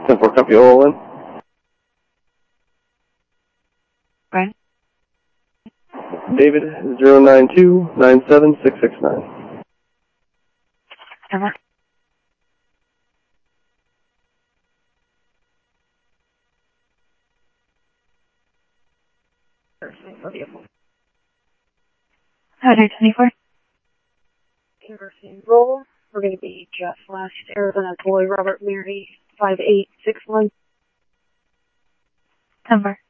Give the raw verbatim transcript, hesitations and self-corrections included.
ten four, copy, all in. Brian? David, zero nine two nine seven six six nine. Emma? nine twenty-four. Inversing roll. We're going to be just last Arizona Boy Robert Mary five eight six one. Number.